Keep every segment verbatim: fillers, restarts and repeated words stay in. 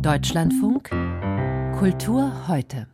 Deutschlandfunk Kultur heute.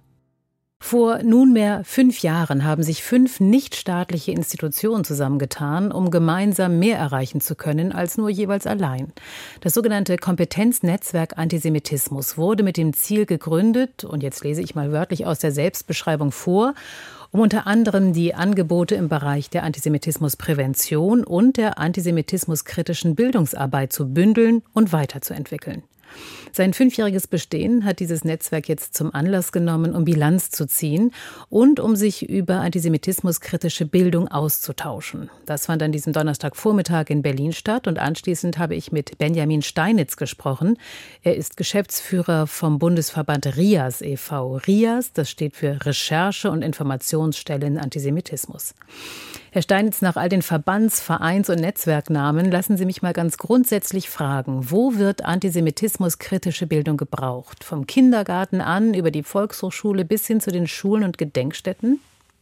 Vor nunmehr fünf Jahren haben sich fünf nichtstaatliche Institutionen zusammengetan, um gemeinsam mehr erreichen zu können als nur jeweils allein. Das sogenannte Kompetenznetzwerk Antisemitismus wurde mit dem Ziel gegründet, und jetzt lese ich mal wörtlich aus der Selbstbeschreibung vor, um unter anderem die Angebote im Bereich der Antisemitismusprävention und der antisemitismuskritischen Bildungsarbeit zu bündeln und weiterzuentwickeln. Sein fünfjähriges Bestehen hat dieses Netzwerk jetzt zum Anlass genommen, um Bilanz zu ziehen und um sich über antisemitismuskritische Bildung auszutauschen. Das fand an diesem Donnerstagvormittag in Berlin statt und anschließend habe ich mit Benjamin Steinitz gesprochen. Er ist Geschäftsführer vom Bundesverband RIAS e V RIAS, das steht für Recherche- und Informationsstellen Antisemitismus. Herr Steinitz, nach all den Verbands-, Vereins- und Netzwerknamen lassen Sie mich mal ganz grundsätzlich fragen, wo wird antisemitismuskritische Bildung gebraucht? Vom Kindergarten an, über die Volkshochschule bis hin zu den Schulen und Gedenkstätten?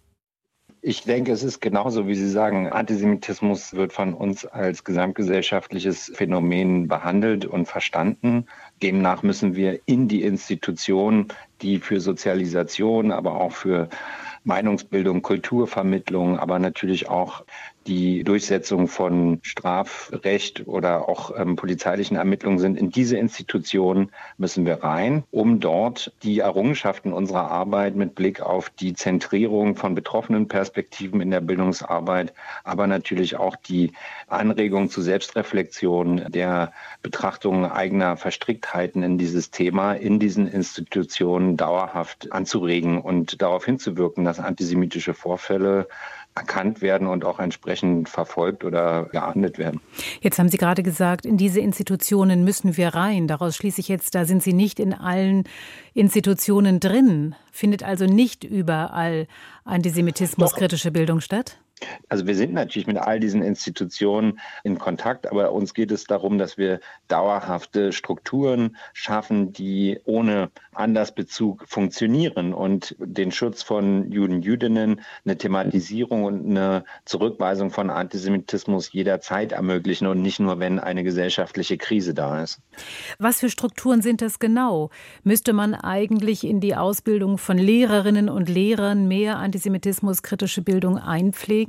Ich denke, es ist genauso, wie Sie sagen. Antisemitismus wird von uns als gesamtgesellschaftliches Phänomen behandelt und verstanden. Demnach müssen wir in die Institutionen, die für Sozialisation, aber auch für Meinungsbildung, Kulturvermittlung, aber natürlich auch die Durchsetzung von Strafrecht oder auch ähm, polizeilichen Ermittlungen sind. In diese Institutionen müssen wir rein, um dort die Errungenschaften unserer Arbeit mit Blick auf die Zentrierung von betroffenen Perspektiven in der Bildungsarbeit, aber natürlich auch die Anregung zu Selbstreflexion, der Betrachtung eigener Verstricktheiten in dieses Thema in diesen Institutionen dauerhaft anzuregen und darauf hinzuwirken, dass antisemitische Vorfälle erkannt werden und auch entsprechend verfolgt oder geahndet werden. Jetzt haben Sie gerade gesagt, in diese Institutionen müssen wir rein. Daraus schließe ich jetzt, da sind Sie nicht in allen Institutionen drin. Findet also nicht überall antisemitismuskritische Bildung statt? Also wir sind natürlich mit all diesen Institutionen in Kontakt, aber uns geht es darum, dass wir dauerhafte Strukturen schaffen, die ohne Andersbezug funktionieren und den Schutz von Juden, Jüdinnen, eine Thematisierung und eine Zurückweisung von Antisemitismus jederzeit ermöglichen und nicht nur, wenn eine gesellschaftliche Krise da ist. Was für Strukturen sind das genau? Müsste man eigentlich in die Ausbildung von Lehrerinnen und Lehrern mehr antisemitismuskritische Bildung einpflegen?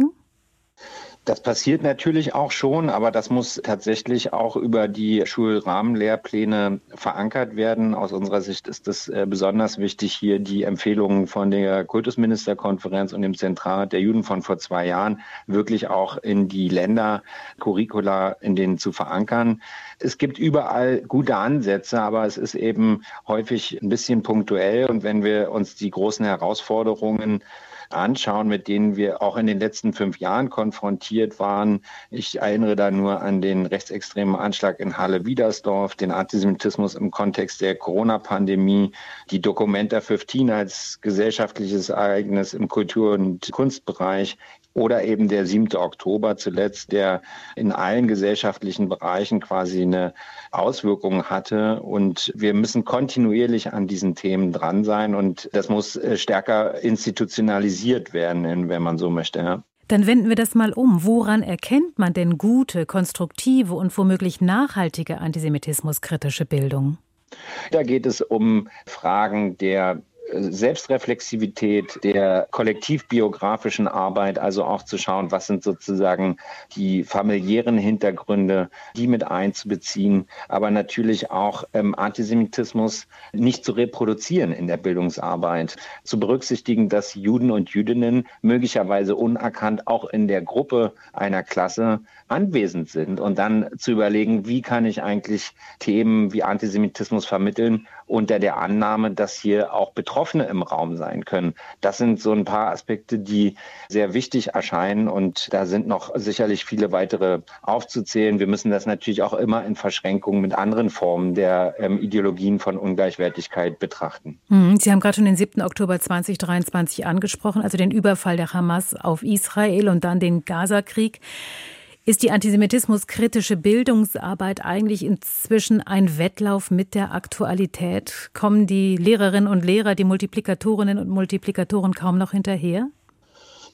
Das passiert natürlich auch schon, aber das muss tatsächlich auch über die Schulrahmenlehrpläne verankert werden. Aus unserer Sicht ist es besonders wichtig, hier die Empfehlungen von der Kultusministerkonferenz und dem Zentralrat der Juden von vor zwei Jahren wirklich auch in die Ländercurricula, in denen zu verankern. Es gibt überall gute Ansätze, aber es ist eben häufig ein bisschen punktuell. Und wenn wir uns die großen Herausforderungen anschauen, mit denen wir auch in den letzten fünf Jahren konfrontiert waren. Ich erinnere da nur an den rechtsextremen Anschlag in Halle-Wiedersdorf, den Antisemitismus im Kontext der Corona-Pandemie, die Documenta fünfzehn als gesellschaftliches Ereignis im Kultur- und Kunstbereich oder eben der siebte Oktober zuletzt, der in allen gesellschaftlichen Bereichen quasi eine Auswirkung hatte. Und wir müssen kontinuierlich an diesen Themen dran sein und das muss stärker institutionalisiert werden, wenn man so möchte. Ja. Dann wenden wir das mal um. Woran erkennt man denn gute, konstruktive und womöglich nachhaltige antisemitismuskritische Bildung? Da geht es um Fragen der Selbstreflexivität, der kollektivbiografischen Arbeit, also auch zu schauen, was sind sozusagen die familiären Hintergründe, die mit einzubeziehen, aber natürlich auch ähm, Antisemitismus nicht zu reproduzieren in der Bildungsarbeit, zu berücksichtigen, dass Juden und Jüdinnen möglicherweise unerkannt auch in der Gruppe einer Klasse anwesend sind und dann zu überlegen, wie kann ich eigentlich Themen wie Antisemitismus vermitteln unter der Annahme, dass hier auch Betroffene im Raum sein können. Das sind so ein paar Aspekte, die sehr wichtig erscheinen und da sind noch sicherlich viele weitere aufzuzählen. Wir müssen das natürlich auch immer in Verschränkung mit anderen Formen der ähm, Ideologien von Ungleichwertigkeit betrachten. Sie haben gerade schon den siebten Oktober zweitausenddreiundzwanzig angesprochen, also den Überfall der Hamas auf Israel und dann den Gazakrieg. Ist die antisemitismuskritische Bildungsarbeit eigentlich inzwischen ein Wettlauf mit der Aktualität? Kommen die Lehrerinnen und Lehrer, die Multiplikatorinnen und Multiplikatoren kaum noch hinterher?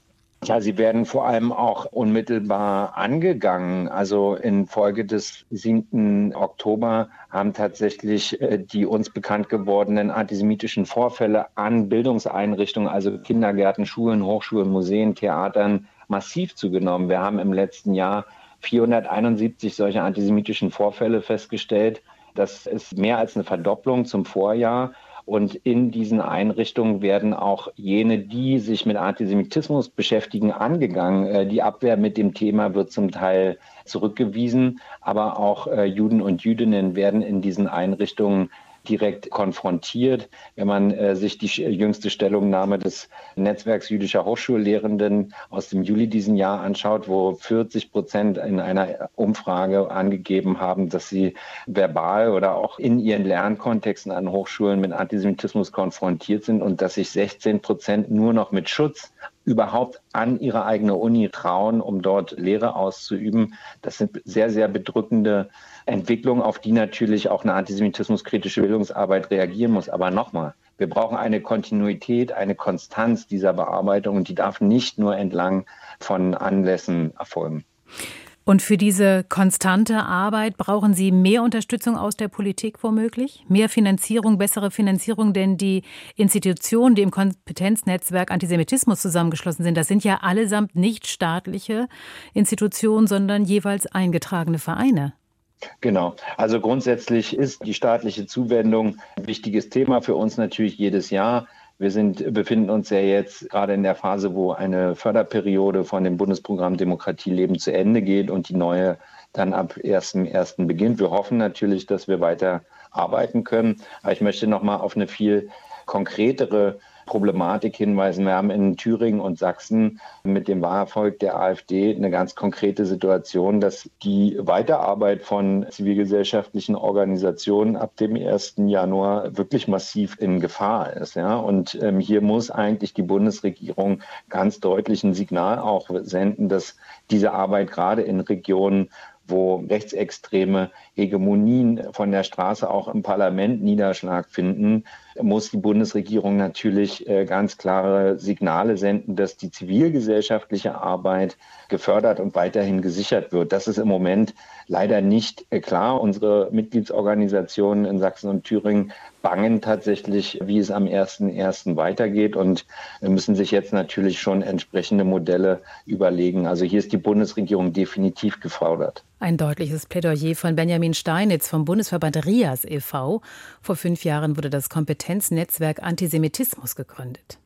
Ja, sie werden vor allem auch unmittelbar angegangen. Also infolge des siebten Oktober haben tatsächlich die uns bekannt gewordenen antisemitischen Vorfälle an Bildungseinrichtungen, also Kindergärten, Schulen, Hochschulen, Museen, Theatern, massiv zugenommen. Wir haben im letzten Jahr vierhunderteinundsiebzig solche antisemitischen Vorfälle festgestellt. Das ist mehr als eine Verdopplung zum Vorjahr. Und in diesen Einrichtungen werden auch jene, die sich mit Antisemitismus beschäftigen, angegangen. Die Abwehr mit dem Thema wird zum Teil zurückgewiesen, aber auch Juden und Jüdinnen werden in diesen Einrichtungen direkt konfrontiert. Wenn man äh, sich die jüngste Stellungnahme des Netzwerks jüdischer Hochschullehrenden aus dem Juli diesen Jahr anschaut, wo vierzig Prozent in einer Umfrage angegeben haben, dass sie verbal oder auch in ihren Lernkontexten an Hochschulen mit Antisemitismus konfrontiert sind und dass sich sechzehn Prozent nur noch mit Schutz überhaupt an ihre eigene Uni trauen, um dort Lehre auszuüben. Das sind sehr, sehr bedrückende Entwicklungen, auf die natürlich auch eine antisemitismuskritische Bildungsarbeit reagieren muss. Aber nochmal, wir brauchen eine Kontinuität, eine Konstanz dieser Bearbeitung und die darf nicht nur entlang von Anlässen erfolgen. Und für diese konstante Arbeit brauchen Sie mehr Unterstützung aus der Politik womöglich? Mehr Finanzierung, bessere Finanzierung? Denn die Institutionen, die im Kompetenznetzwerk Antisemitismus zusammengeschlossen sind, das sind ja allesamt nicht staatliche Institutionen, sondern jeweils eingetragene Vereine. Genau. Also grundsätzlich ist die staatliche Zuwendung ein wichtiges Thema für uns natürlich jedes Jahr. Wir sind, befinden uns ja jetzt gerade in der Phase, wo eine Förderperiode von dem Bundesprogramm Demokratie leben zu Ende geht und die neue dann ab ersten ersten beginnt. Wir hoffen natürlich, dass wir weiter arbeiten können. Aber ich möchte noch mal auf eine viel konkretere Problematik hinweisen. Wir haben in Thüringen und Sachsen mit dem Wahlerfolg der AfD eine ganz konkrete Situation, dass die Weiterarbeit von zivilgesellschaftlichen Organisationen ab dem ersten Januar wirklich massiv in Gefahr ist. Ja? Und ähm, hier muss eigentlich die Bundesregierung ganz deutlich ein Signal auch senden, dass diese Arbeit gerade in Regionen, wo rechtsextreme Hegemonien von der Straße auch im Parlament Niederschlag finden, muss die Bundesregierung natürlich ganz klare Signale senden, dass die zivilgesellschaftliche Arbeit gefördert und weiterhin gesichert wird. Das ist im Moment leider nicht klar. Unsere Mitgliedsorganisationen in Sachsen und Thüringen bangen tatsächlich, wie es am ersten ersten weitergeht und müssen sich jetzt natürlich schon entsprechende Modelle überlegen. Also hier ist die Bundesregierung definitiv gefordert. Ein deutliches Plädoyer von Benjamin Steinitz vom Bundesverband RIAS e V Vor fünf Jahren wurde das Kompetenznetzwerk Antisemitismus gegründet.